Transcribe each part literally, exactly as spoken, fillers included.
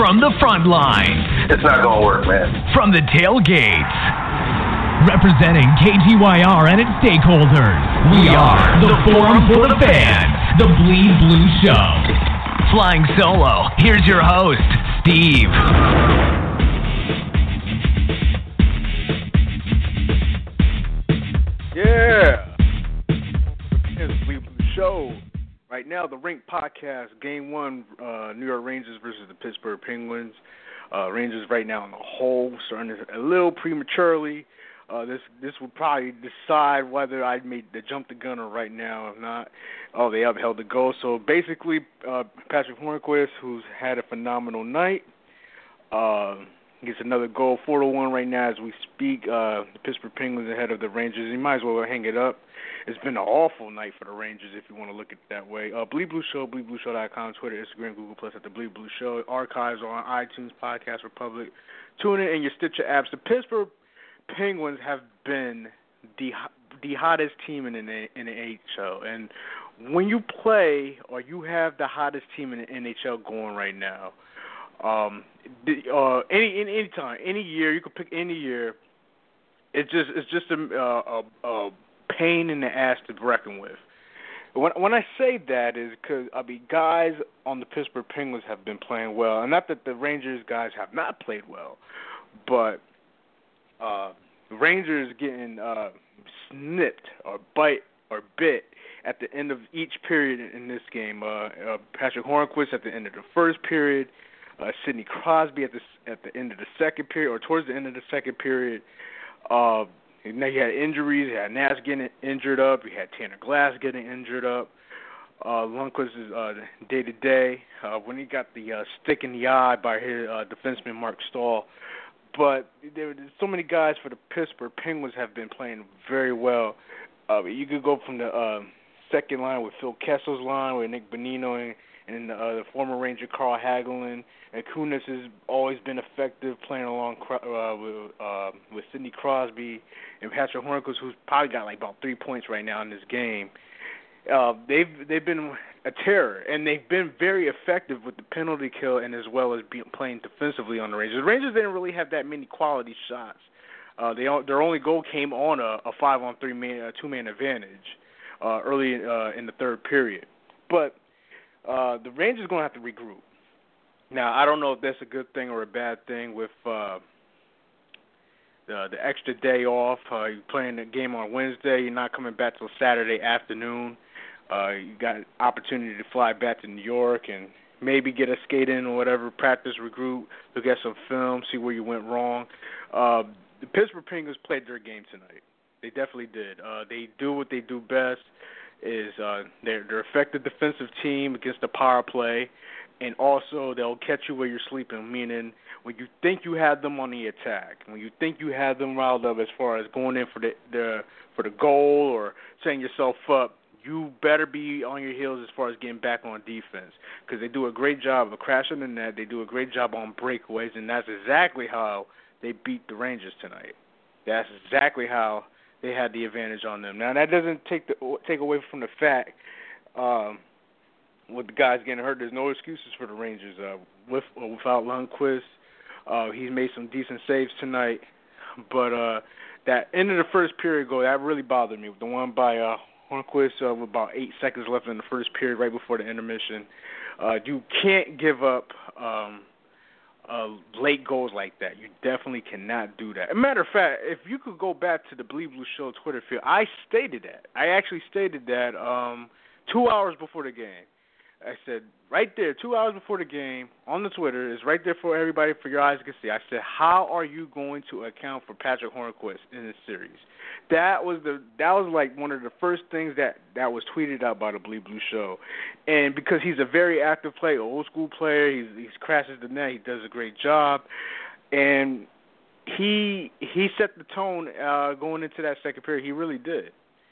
From the front line. It's not going to work, man. From the tailgates. Representing K G Y R and its stakeholders. We are the Forum for the Fans. The Bleed Blue Show. Flying solo, here's your host, Steve. Yeah. It's the Bleed Blue Show. Right now, the Rink Podcast, Game One, uh, New York Rangers versus the Pittsburgh Penguins. Uh, Rangers right now on the hole, starting a little prematurely. Uh, this this will probably decide whether I made the jump the gunner right now. If not, oh, they upheld the goal. So basically, uh, Patrick Hornqvist, who's had a phenomenal night, uh, gets another goal, four to one right now as we speak. Uh, the Pittsburgh Penguins ahead of the Rangers. You might as well hang it up. It's been an awful night for the Rangers if you want to look at it that way. Uh, Bleed Blue Show, bleed blue show dot com, Twitter, Instagram, Google Plus at the Bleed Blue Show. Archives on iTunes, Podcast Republic. Tune in in your Stitcher apps. The Pittsburgh Penguins have been the the hottest team in the in the N H L, and when you play or you have the hottest team in the N H L going right now, um, the, uh, any any any time, any year you could pick any year. It's just it's just a, a, a pain in the ass to reckon with. When when I say that is because I mean guys on the Pittsburgh Penguins have been playing well, and not that the Rangers guys have not played well, but uh, Rangers getting uh, snipped or bite or bit at the end of each period in this game. Uh, uh, Patrick Hornqvist at the end of the first period, uh, Sidney Crosby at the at the end of the second period or towards the end of the second period. Uh, Now you had injuries. You had Nash getting injured up. You had Tanner Glass getting injured up. Uh, Lundqvist is uh, day to day uh, when he got the uh, stick in the eye by his uh, defenseman Mark Stahl. But there, there's so many guys for the Pittsburgh Penguins have been playing very well. Uh, you could go from the uh, second line with Phil Kessel's line with Nick Bonino and, and uh, the former Ranger Carl Hagelin. And Kunis has always been effective playing along uh, with uh, with Sidney Crosby and Patrick Hornqvist, who's probably got like about three points right now in this game. Uh, they've they've been a terror, and they've been very effective with the penalty kill and as well as being playing defensively on the Rangers. The Rangers didn't really have that many quality shots. Uh, they their only goal came on a, a five on three man a two man advantage uh, early uh, in the third period. But uh, the Rangers are going to have to regroup. Now, I don't know if that's a good thing or a bad thing with uh, the, the extra day off. Uh, you're playing the game on Wednesday. You're not coming back till Saturday afternoon. Uh, you got an opportunity to fly back to New York and maybe get a skate in or whatever, practice, regroup, look at some film, see where you went wrong. Uh, the Pittsburgh Penguins played their game tonight. They definitely did. Uh, they do what they do best. Is uh, they're they're effective defensive team against the power play. And also, they'll catch you where you're sleeping, meaning when you think you have them on the attack, when you think you have them riled up as far as going in for the, the for the goal or setting yourself up, you better be on your heels as far as getting back on defense because they do a great job of crashing the net. They do a great job on breakaways, and that's exactly how they beat the Rangers tonight. That's exactly how they had the advantage on them. Now, that doesn't take the, take away from the fact um, – with the guys getting hurt, there's no excuses for the Rangers. Uh, with or without Lundqvist, uh, he's made some decent saves tonight. But uh, that end of the first period goal, that really bothered me. The one by uh, Hornqvist uh, with about eight seconds left in the first period, right before the intermission. Uh, you can't give up um, uh, late goals like that. You definitely cannot do that. As a matter of fact, if you could go back to the Bleed Blue Show Twitter field, I stated that. I actually stated that um, two hours before the game. I said, right there, two hours before the game, on the Twitter, is right there for everybody, for your eyes to see. I said, how are you going to account for Patrick Hornqvist in this series? That was the that was like one of the first things that, that was tweeted out by the Bleed Blue Show. And because he's a very active player, old school player, he's, he crashes the net, he does a great job. And he he set the tone uh, going into that second period. He really did.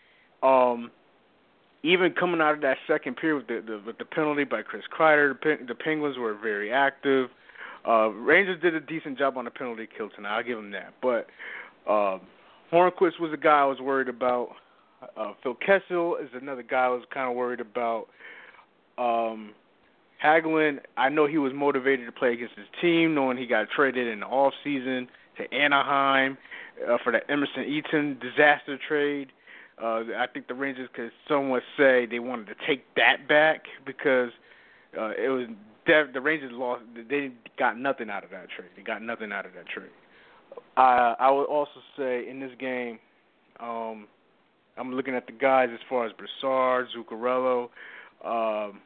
Um Even coming out of that second period with the, the, with the penalty by Chris Kreider, the, the Penguins were very active. Uh, Rangers did a decent job on the penalty kill tonight. I'll give them that. But uh, Hornqvist was a guy I was worried about. Uh, Phil Kessel is another guy I was kind of worried about. Um, Hagelin, I know he was motivated to play against his team, knowing he got traded in the offseason to Anaheim uh, for the Emerson Eaton disaster trade. Uh, I think the Rangers could somewhat say they wanted to take that back because uh, it was def- the Rangers lost. They got nothing out of that trade. They got nothing out of that trade. I I would also say in this game, um, I'm looking at the guys as far as Brassard, Zuccarello. Um,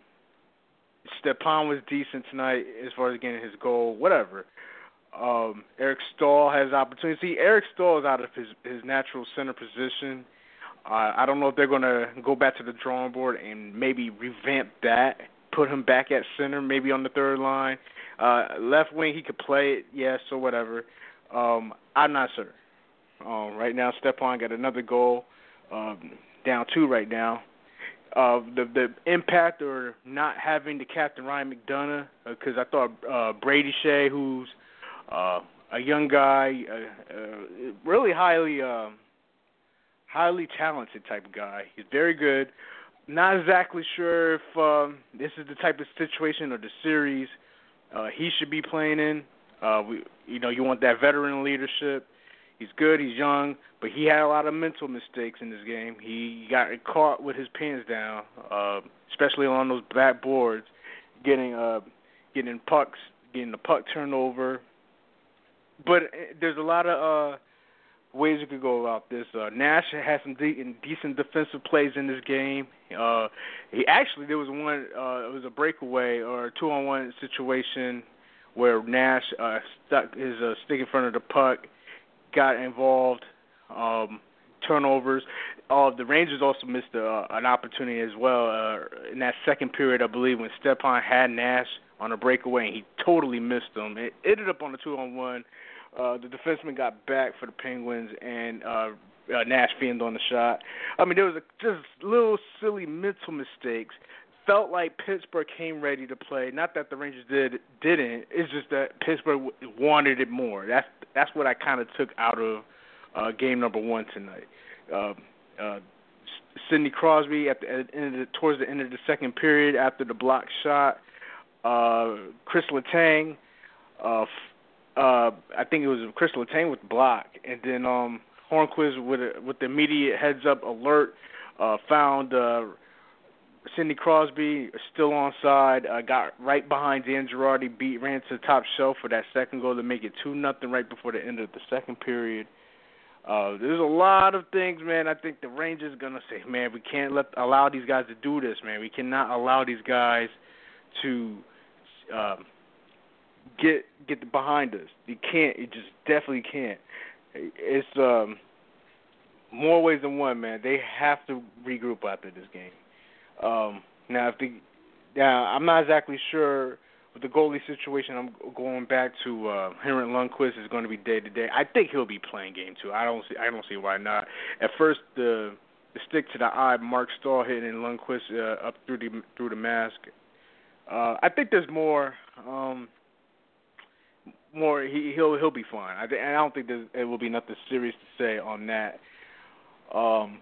Stepan was decent tonight as far as getting his goal, whatever. Um, Eric Stahl has opportunity. See, Eric Stahl is out of his, his natural center position. Uh, I don't know if they're going to go back to the drawing board and maybe revamp that, put him back at center, maybe on the third line. Uh, left wing, he could play it, yes, or whatever. Um, I'm not sure. Um, right now, Stepan got another goal, um, down two right now. Uh, the the impact or not having the captain Ryan McDonough, because uh, I thought uh, Brady Shea, who's uh, a young guy, uh, uh, really highly uh, highly talented type of guy. He's very good. Not exactly sure if um, this is the type of situation or the series uh, he should be playing in. Uh, we, you know, you want that veteran leadership. He's good, he's young, but he had a lot of mental mistakes in this game. He got caught with his pants down, uh, especially on those back boards, getting uh, getting pucks, getting the puck turned over. But there's a lot of uh, ways you could go about this. Uh, Nash had some de- decent defensive plays in this game. Uh, he actually there was one, uh, it was a breakaway or a two-on-one situation where Nash uh, stuck his uh, stick in front of the puck, got involved, um, turnovers. Uh, the Rangers also missed uh, an opportunity as well uh, in that second period, I believe, when Stepan had Nash on a breakaway, and he totally missed them. It ended up on a two-on-one. Uh, the defenseman got back for the Penguins, and uh, uh, Nash fiended on the shot. I mean, there was a, just little silly mental mistakes. Felt like Pittsburgh came ready to play. Not that the Rangers did didn't. It's just that Pittsburgh w- wanted it more. That's that's what I kind of took out of uh, game number one tonight. Uh, uh, Sidney Crosby at the, at the end of the, towards the end of the second period after the block shot. Uh, Chris Letang, uh, uh, I think it was Chris Letang with the block, and then um, Hornquist with a, with the immediate heads up alert uh, found. Uh, Sidney Crosby still onside, uh, got right behind Dan Girardi, beat, ran to the top shelf for that second goal to make it two nothing right before the end of the second period. Uh, there's a lot of things, man. I think the Rangers are going to say, man, we can't let allow these guys to do this, man. We cannot allow these guys to um, get get behind us. You can't. You just definitely can't. It's um, more ways than one, man. They have to regroup after this game. Um, now, if the, now, I'm not exactly sure with the goalie situation. I'm going back to uh, Henrik Lundqvist is going to be day to day. I think he'll be playing game two. I don't see. I don't see why not. At first, the the stick to the eye, Mark Stahl hitting Lundqvist uh, up through the through the mask. Uh, I think there's more. Um, more. He, he'll he'll be fine. I, I don't think there it will be nothing serious to say on that. Um,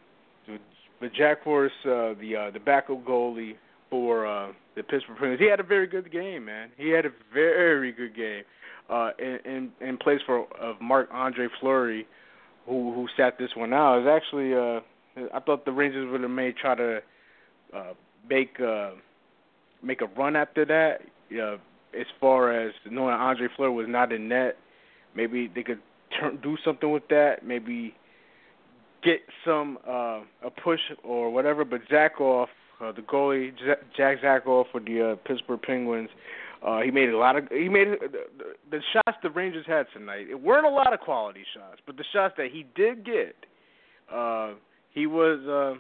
But Jack Forrest, uh, the uh, the backup goalie for uh, the Pittsburgh Penguins, he had a very good game, man. He had a very good game uh, in, in in place for of Marc-Andre Fleury, who who sat this one out. It was actually uh, I thought the Rangers would have may try to uh, make uh, make a run after that. Uh, as far as knowing Andre Fleury was not in net, maybe they could turn, do something with that. Maybe get some uh, a push or whatever, but Zakhoff, uh, the goalie, Jack Zakhoff for the uh, Pittsburgh Penguins, uh, he made a lot of he made the, the shots the Rangers had tonight. It weren't a lot of quality shots, but the shots that he did get, uh, he was uh,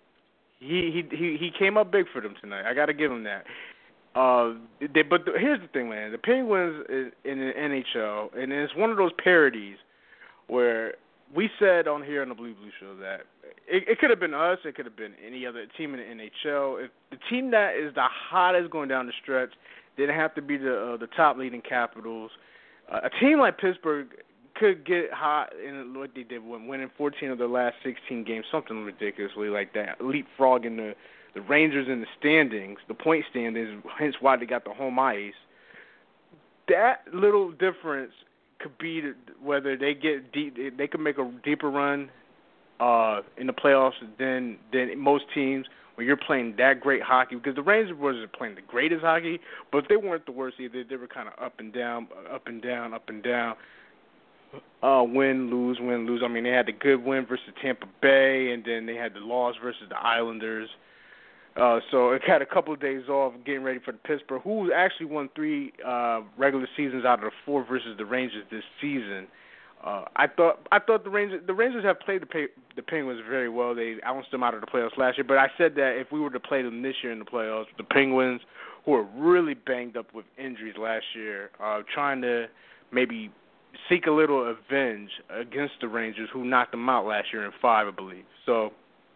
he he he came up big for them tonight. I got to give him that. Uh, they, but the, here's the thing, man. The Penguins is in the N H L, and it's one of those parodies where we said on here on the Blue Blue Show that it, it could have been us, it could have been any other team in the N H L. If the team that is the hottest going down the stretch didn't have to be the uh, the top leading Capitals. Uh, a team like Pittsburgh could get hot in what they did when winning fourteen of their last sixteen games, something ridiculously like that, leapfrogging the the Rangers in the standings, the point standings, hence why they got the home ice. That little difference could be whether they get deep, they could make a deeper run uh, in the playoffs than than most teams when you're playing that great hockey. Because the Rangers wasn't playing the greatest hockey, but they weren't the worst either. They were kind of up and down, up and down, up and down. Uh, win, lose, win, lose. I mean, they had the good win versus Tampa Bay, and then they had the loss versus the Islanders. Uh, so it had a couple of days off getting ready for the Pittsburgh, who actually won three uh, regular seasons out of the four versus the Rangers this season. Uh, I thought I thought the Rangers the Rangers have played the pay, the Penguins very well. They ounced them out of the playoffs last year, but I said that if we were to play them this year in the playoffs, the Penguins, who were really banged up with injuries last year, uh, trying to maybe seek a little revenge against the Rangers, who knocked them out last year in five, I believe. So,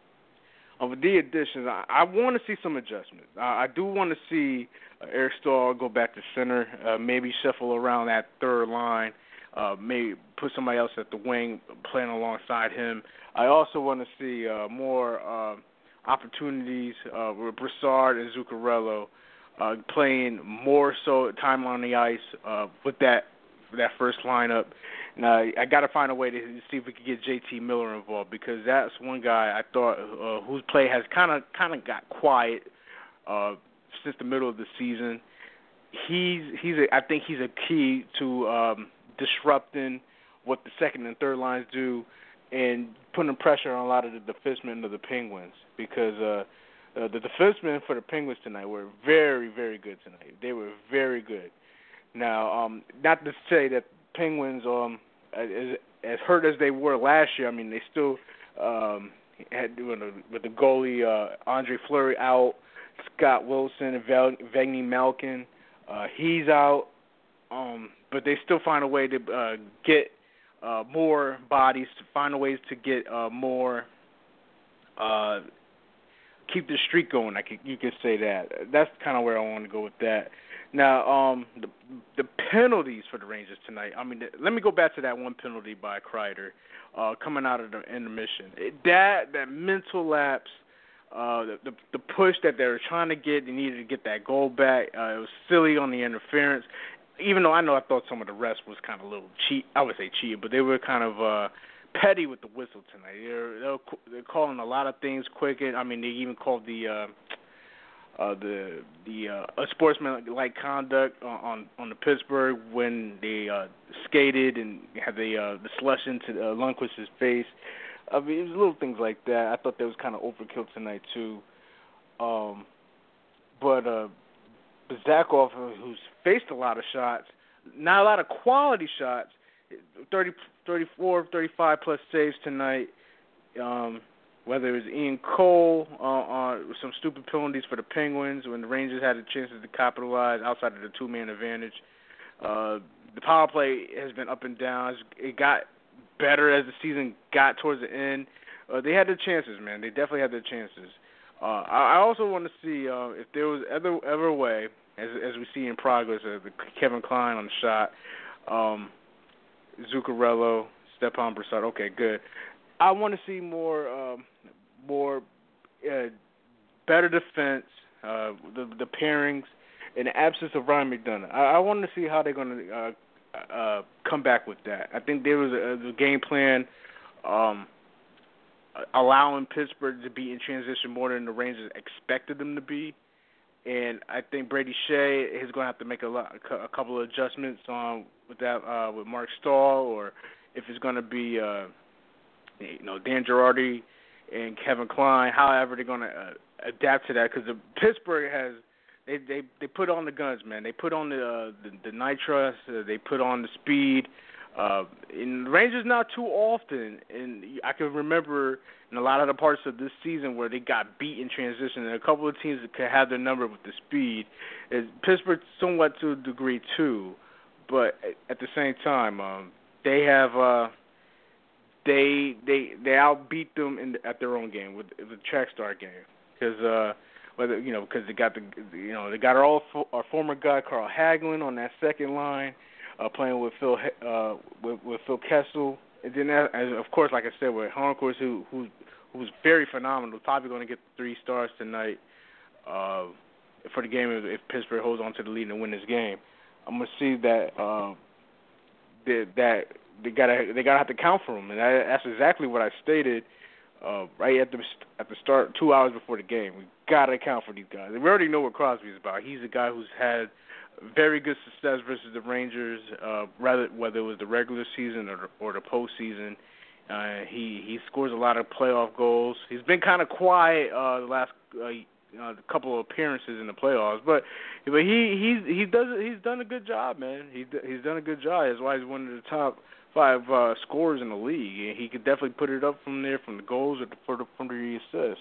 uh, with the additions, I, I want to see some adjustments. Uh, I do want to see uh, Eric Staal go back to center, uh, maybe shuffle around that third line, uh, maybe put somebody else at the wing playing alongside him. I also want to see uh, more uh, opportunities uh, with Brassard and Zuccarello uh, playing more so time on the ice uh, with that that first lineup. Now, I got to find a way to see if we can get J T Miller involved, because that's one guy I thought uh, whose play has kind of kind of got quiet uh, since the middle of the season. He's he's a, I think he's a key to um, disrupting what the second and third lines do and putting pressure on a lot of the defensemen of the Penguins, because uh, uh, the defensemen for the Penguins tonight were very, very good tonight. They were very good. Now, um, not to say that Penguins, um, as, as hurt as they were last year, I mean, they still um, had with the goalie uh, Andre Fleury out, Scott Wilson and Vegny Malkin, uh, he's out, um, but they still find a way to uh, get uh, more bodies, to find a ways to get uh, more, uh, keep the streak going. I could, you could say that. That's kind of where I want to go with that. Now, um, the, the penalties for the Rangers tonight, I mean, the, let me go back to that one penalty by Kreider uh, coming out of the intermission. It, that that mental lapse, uh, the, the the push that they were trying to get, they needed to get that goal back. Uh, it was silly on the interference, even though I know I thought some of the rest was kind of a little cheat. I would say cheated, but they were kind of uh, petty with the whistle tonight. They're, they're, they're calling a lot of things quick. I mean, they even called the uh, – Uh, the the uh, unsportsmanlike conduct on, on on the Pittsburgh when they uh, skated and had the uh, the slush into uh, Lundqvist's face. I mean, it was little things like that. I thought that was kind of overkill tonight too. Um, but uh, Zakov, who's faced a lot of shots, not a lot of quality shots, thirty, thirty-four, thirty-five plus saves tonight. Um, Whether it was Ian Cole uh, on some stupid penalties for the Penguins when the Rangers had the chances to capitalize outside of the two-man advantage. Uh, the power play has been up and down. It got better as the season got towards the end. Uh, they had their chances, man. They definitely had their chances. Uh, I, I also want to see uh, if there was ever ever a way, as as we see in progress, uh, the Kevin Klein on the shot, um, Zuccarello, Stepan Brassard. Okay, good. I want to see more, um, more, uh, better defense, uh, the the pairings, in the absence of Ryan McDonough. I, I want to see how they're going to uh, uh, come back with that. I think there was a, a game plan um, allowing Pittsburgh to be in transition more than the Rangers expected them to be, and I think Brady Shea is going to have to make a, lot, a couple of adjustments on with that uh, with Mark Stahl, or if it's going to be. Uh, You know, Dan Girardi and Kevin Klein, however they're going to uh, adapt to that, because the Pittsburgh has they, they they put on the guns, man. They put on the uh, the, the nitrous, uh, they put on the speed. Uh, and the Rangers not too often, and I can remember in a lot of the parts of this season where they got beat in transition, and a couple of teams that could have their number with the speed. Is Pittsburgh somewhat to a degree too, but at the same time, um, they have. Uh, They they they outbeat them in the, at their own game with the track star game, because uh, whether you know because they got the you know they got our old our former guy Carl Hagelin on that second line, uh, playing with Phil uh, with, with Phil Kessel, and then that, and of course, like I said, with Hornqvist, who who who's very phenomenal. Probably going to get three stars tonight uh, for the game if, if Pittsburgh holds on to the lead and win this game. I'm gonna see that uh, that, that they gotta they gotta have to count for him, and that, that's exactly what I stated uh, right at the at the start, two hours before the game. We gotta account for these guys. We already know what Crosby's about. He's a guy who's had very good success versus the Rangers, uh, rather whether it was the regular season or the, or the postseason. Uh, he he scores a lot of playoff goals. He's been kind of quiet uh, the last uh, uh, couple of appearances in the playoffs, but but he he's he does he's done a good job, man. He he's done a good job. That's why he's one of the top five uh, scorers in the league. And he could definitely put it up from there, from the goals or the, for the, from the assists.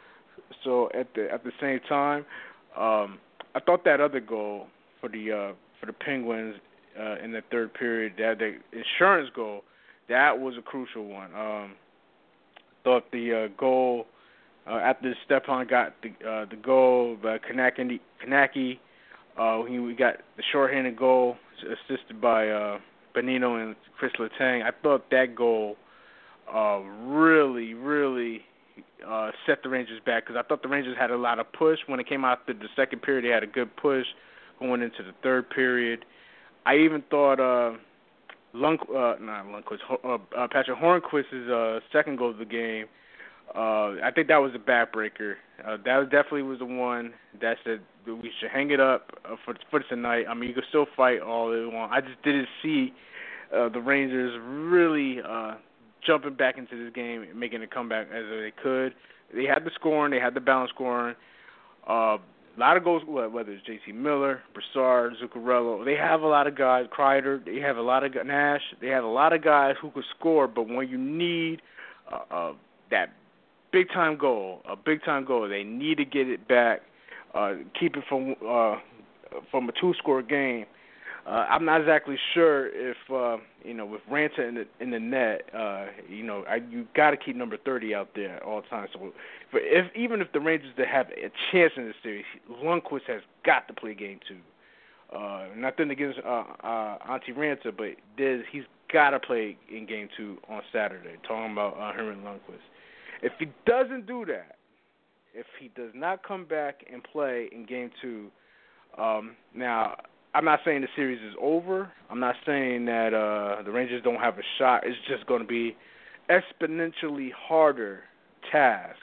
So at the at the same time, um, I thought that other goal for the uh, for the Penguins uh, in the third period, that the insurance goal, that was a crucial one. Um, thought the uh, goal uh, after Stepan got the uh, the goal, by Kanaki, Kanaki uh, he, we got the shorthanded goal assisted by uh, Bonino and Chris Letang. I thought that goal uh, really, really uh, set the Rangers back, because I thought the Rangers had a lot of push when it came out to the second period. They had a good push going into the third period. I even thought uh, Lunk, uh, not Lundqvist, uh, uh, Patrick Hornquist's uh, second goal of the game, uh, I think that was a backbreaker. Uh, that was definitely was the one that said that we should hang it up uh, for for tonight. I mean, you can still fight all they want. I just didn't see uh, the Rangers really uh, jumping back into this game and making a comeback as they could. They had the scoring. They had the balance scoring. Uh, A lot of goals, whether it's J T Miller, Brassard, Zuccarello, they have a lot of guys, Kreider, they have a lot of, Nash, they have a lot of guys who could score, but when you need uh, uh, that big-time goal, a big-time goal, they need to get it back, uh, keep it from uh, from a two-score game. Uh, I'm not exactly sure if, uh, you know, with Raanta in the, in the net, uh, you know, I, you got to keep number thirty out there at all times. So, for if even if the Rangers to have a chance in this series, Lundqvist has got to play game two. Uh, nothing against uh, uh, Antti Raanta, but there's, he's got to play in game two on Saturday. Talking about uh, Henrik Lundqvist. If he doesn't do that, if he does not come back and play in game two, um, now. I'm not saying the series is over. I'm not saying that uh, the Rangers don't have a shot. It's just going to be exponentially harder task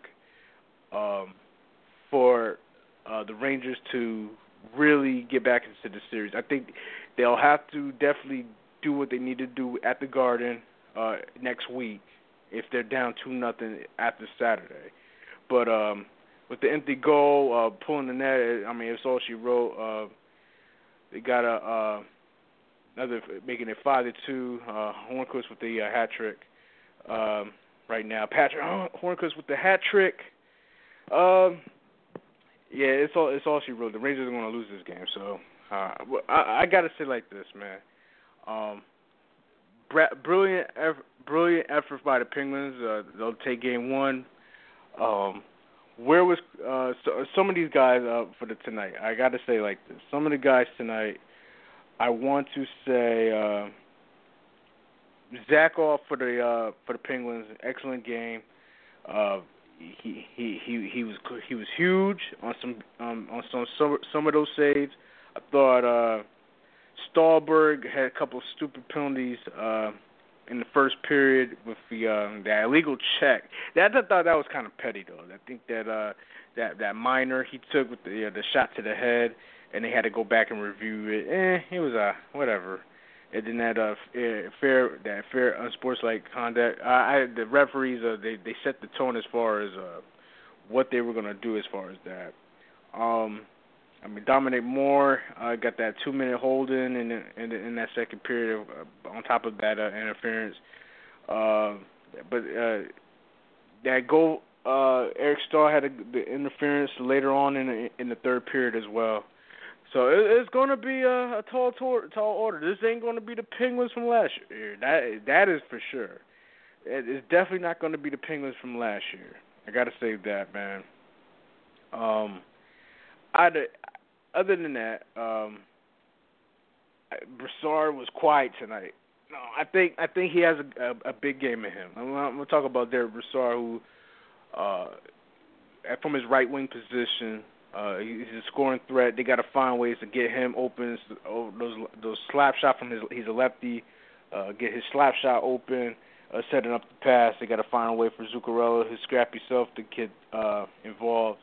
um, for uh, the Rangers to really get back into the series. I think they'll have to definitely do what they need to do at the Garden uh, next week if they're down two nothing after Saturday. But um, with the empty goal, uh, pulling the net, I mean, it's all she wrote. Uh, They got a uh, another making it five to two. Uh, Hornquist with the uh, hat trick um, right now. Patrick Hornquist with the hat trick. Um, yeah, it's all it's all she wrote. The Rangers are going to lose this game. So uh, I, I got to say like this, man. Um, brilliant, brilliant effort by the Penguins. Uh, they'll take game one. Um, Where was uh, so, some of these guys uh, for the tonight? I got to say like this. Some of the guys tonight, I want to say uh, Zakov for the uh, for the Penguins, excellent game. Uh, he he he he was he was huge on some um, on some some some of those saves. I thought uh, Stahlberg had a couple of stupid penalties Uh, in the first period with the um, that illegal check. That I thought that was kind of petty though. I think that uh, that that minor he took with the uh, the shot to the head, and they had to go back and review it. Eh, it was uh whatever. And then that uh fair that fair unsportsmanlike conduct. Uh, I the referees uh, they they set the tone as far as uh what they were gonna do as far as that. Um, I mean, Dominic Moore uh, got that two-minute hold-in in, in, in that second period uh, on top of that uh, interference. Uh, but uh, that goal, uh, Eric Stahl had a, the interference later on in the, in the third period as well. So it, it's going to be a, a tall, tall, tall order. This ain't going to be the Penguins from last year. That that is for sure. It, it's definitely not going to be the Penguins from last year. I got to say that, man. Um, I'd. Other than that, um, Brassard was quiet tonight. No, I think I think he has a, a, a big game in him. I'm, I'm going to talk about Derek Brassard, who uh, from his right wing position. Uh, he's a scoring threat. They got to find ways to get him open. So those those slap shot from his. He's a lefty. Uh, get his slap shot open, uh, setting up the pass. They got to find a way for Zuccarello, his scrappy self, to get uh, involved.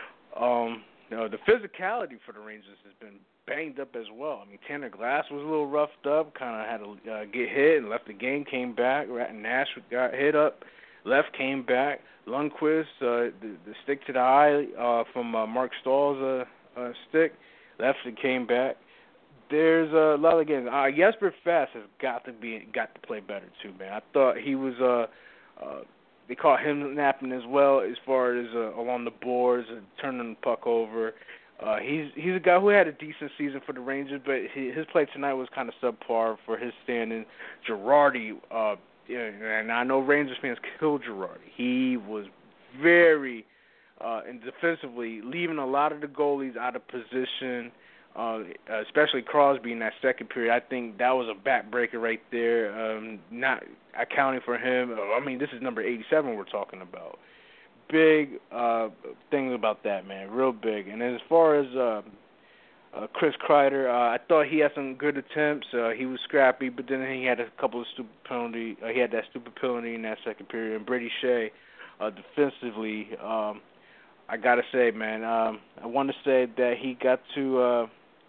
Um, you know, the physicality for the Rangers has been banged up as well. I mean, Tanner Glass was a little roughed up, kind of had to uh, get hit and left the game, came back. Nash got hit up, left, came back. Lundqvist, uh, the, the stick to the eye uh, from uh, Mark Stahl's uh, uh, stick, left and came back. There's a lot of games. Uh, Jesper Fast has got to be got to play better too, man. I thought he was. Uh, uh, they caught him napping as well, as far as uh, along the boards and turning the puck over. Uh, he's he's a guy who had a decent season for the Rangers, but he, his play tonight was kind of subpar for his standing. Girardi, uh, and I know Rangers fans killed Girardi. He was very, uh, and defensively, leaving a lot of the goalies out of position. Uh, especially Crosby in that second period. I think that was a backbreaker right there. Um, not accounting for him. I mean, this is number eighty-seven we're talking about. Big uh, things about that, man. Real big. And as far as uh, uh, Chris Kreider, uh, I thought he had some good attempts. Uh, he was scrappy, but then he had a couple of stupid penalty. Uh, he had that stupid penalty in that second period. And Brady Shea, uh, defensively, um, I got to say, man, um, I want to say that he got to uh,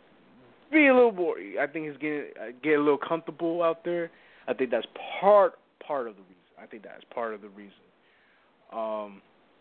be a little more. I think he's getting uh, get a little comfortable out there. I think that's part part of the reason. I think that's part of the reason. Um,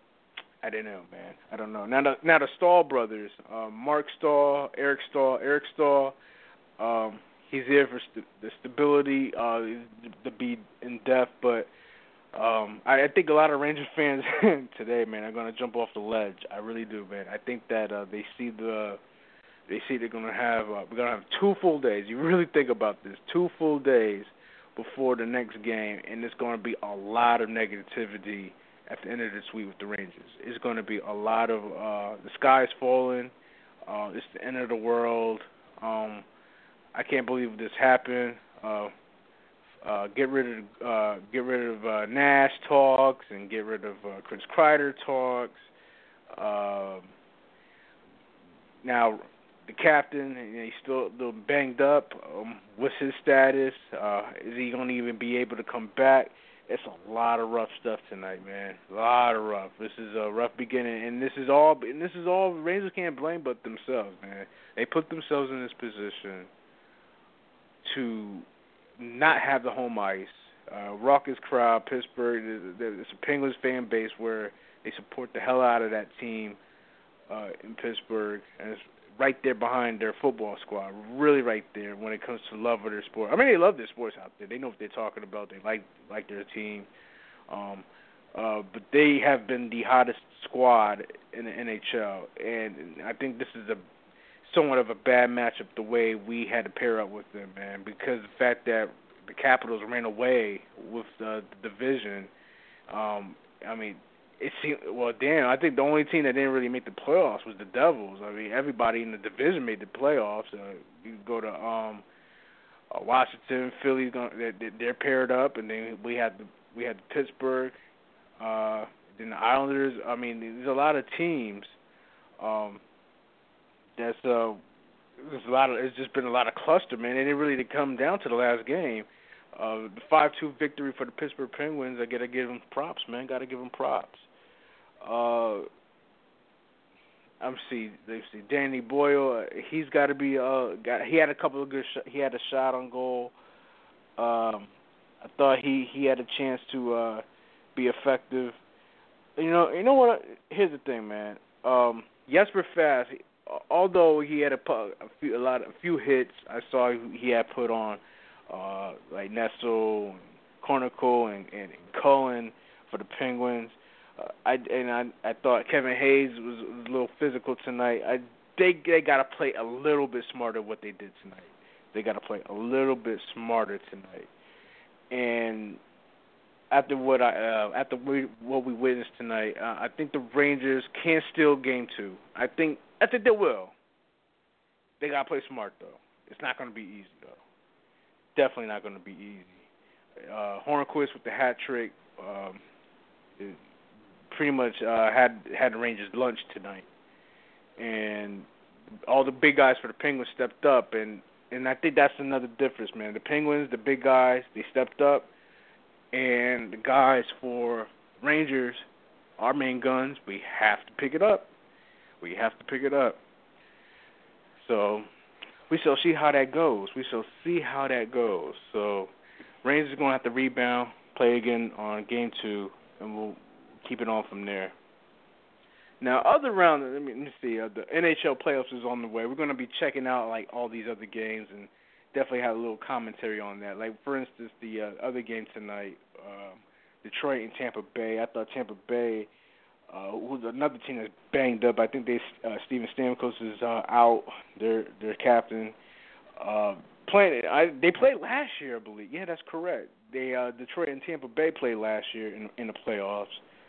I don't know, man. I don't know. Now the now the Stahl brothers, um, Mark Stahl, Eric Stahl, Eric Stahl. Um, he's there for st- the stability, uh, to be in depth, but um, I, I think a lot of Rangers fans today, man, are going to jump off the ledge. I really do, man. I think that uh, they see the. They see they're going to have uh, we're going to have two full days. You really think about this, two full days before the next game, and it's going to be a lot of negativity at the end of this week with the Rangers. It's going to be a lot of uh, the sky's falling. Uh, it's the end of the world. Um, I can't believe this happened. Uh, uh, get rid of uh, get rid of uh, Nash talks and get rid of uh, Chris Kreider talks. Uh, now. The captain, you know, he's still a little banged up. Um, what's his status? Uh, is he going to even be able to come back? It's a lot of rough stuff tonight, man. A lot of rough. This is a rough beginning, and this is all. And this is all. Rangers can't blame but themselves, man. They put themselves in this position to not have the home ice. Uh, raucous crowd, Pittsburgh. It's a Penguins fan base where they support the hell out of that team uh, in Pittsburgh, and it's right there behind their football squad, really right there when it comes to love of their sport. I mean, they love their sports out there. They know what they're talking about. They like like their team. Um, uh, but they have been the hottest squad in the N H L, and I think this is a somewhat of a bad matchup the way we had to pair up with them, man, because the fact that the Capitals ran away with the, the division, um, I mean, It seemed, well, damn, I think the only team that didn't really make the playoffs was the Devils. I mean, everybody in the division made the playoffs. Uh, you go to um, uh, Washington, Philly, they're, they're paired up, and then we had the, we had the Pittsburgh, uh, then the Islanders. I mean, there's a lot of teams. Um, that's uh, there's a lot of. It's just been a lot of cluster, man. It didn't really come down to the last game. Uh, the five two victory for the Pittsburgh Penguins. I gotta give them props, man. Gotta give them props. Uh, I'm see. They see Danny Boyle. He's got to be. Uh, got. He had a couple of good. Sh- he had a shot on goal. Um, I thought he, he had a chance to uh, be effective. You know. You know what? Here's the thing, man. Um, Jesper Fast. Although he had a, a few a lot a few hits, I saw he had put on uh, like Nessel, Cornicle, and, and, and Cullen for the Penguins. Uh, I and I, I thought Kevin Hayes was, was a little physical tonight. I they they got to play a little bit smarter what they did tonight. They got to play a little bit smarter tonight. And after what I uh, after we, what we witnessed tonight, uh, I think the Rangers can steal game two. I think I think they will. They got to play smart though. It's not going to be easy though. Definitely not going to be easy. Uh, Hornquist with the hat trick. Um, it, pretty much uh, had had the Rangers lunch tonight, and all the big guys for the Penguins stepped up, and, and I think that's another difference, man. The Penguins, the big guys, they stepped up, and the guys for Rangers, our main guns, we have to pick it up. We have to pick it up. So we shall see how that goes. We shall see how that goes. So Rangers are going to have to rebound, play again on game two, and we'll keep it on from there. Now, other round, let me, let me see, uh, the N H L playoffs is on the way. We're going to be checking out, like, all these other games and definitely have a little commentary on that. Like, for instance, the uh, other game tonight, uh, Detroit and Tampa Bay. I thought Tampa Bay, uh, who's another team that's banged up. I think they uh, Steven Stamkos is uh, out, their their captain. Uh, playing, I, they played last year, I believe. Yeah, that's correct. They uh, Detroit and Tampa Bay played last year in, in the playoffs,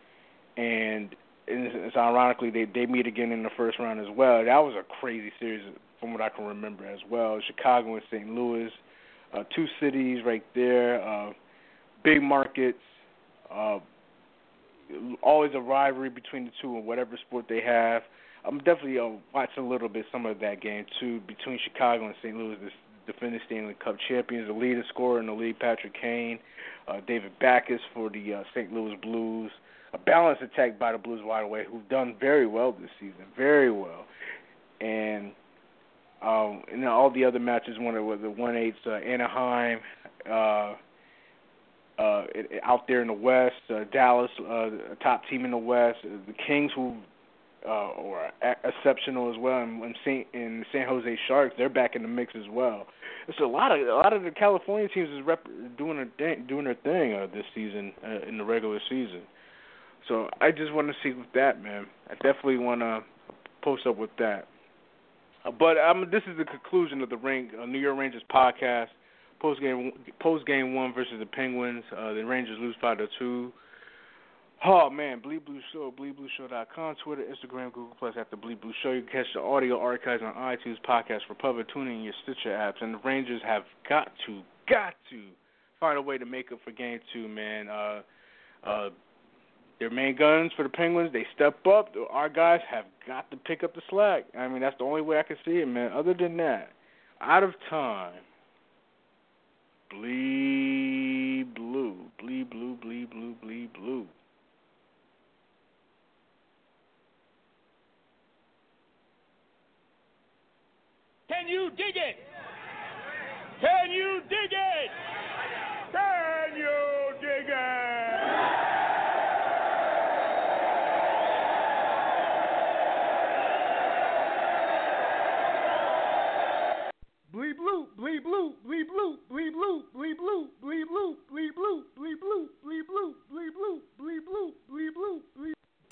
and And it's, it's ironically, they, they meet again in the first round as well. That was a crazy series from what I can remember as well. Chicago and Saint Louis, uh, two cities right there, uh, big markets, uh, always a rivalry between the two in whatever sport they have. I'm definitely uh, watching a little bit some of that game, too, between Chicago and Saint Louis, the defending Stanley Cup champions, the leading scorer in the league, Patrick Kane, uh, David Backes for the uh, Saint Louis Blues. A balanced attack by the Blues, by the way, who've done very well this season, very well. And um, and then all the other matches, one of the one eights, uh, Anaheim, uh, uh, out there in the West, uh, Dallas, uh, a top team in the West, uh, the Kings, who uh, are exceptional as well, and, and, Saint, and San Jose Sharks, they're back in the mix as well. It's a lot of a lot of the California teams is rep- doing their thing, doing their thing uh, this season uh, in the regular season. So I just want to see with that, man. I definitely want to post up with that. Uh, but um, this is the conclusion of the Ring, uh, New York Rangers podcast. Post game, post game one versus the Penguins. Uh, the Rangers lose five to two. Oh man, Bleed Blue Show, bleed blue show dot com, Twitter, Instagram, Google Plus at the Bleed Blue Show. You can catch the audio archives on iTunes, Podcast Republic, tuning in your Stitcher apps, and the Rangers have got to, got to find a way to make up for game two, man. Uh, uh, Their main guns for the Penguins, they step up. Our guys have got to pick up the slack. I mean, that's the only way I can see it, man. Other than that, out of time.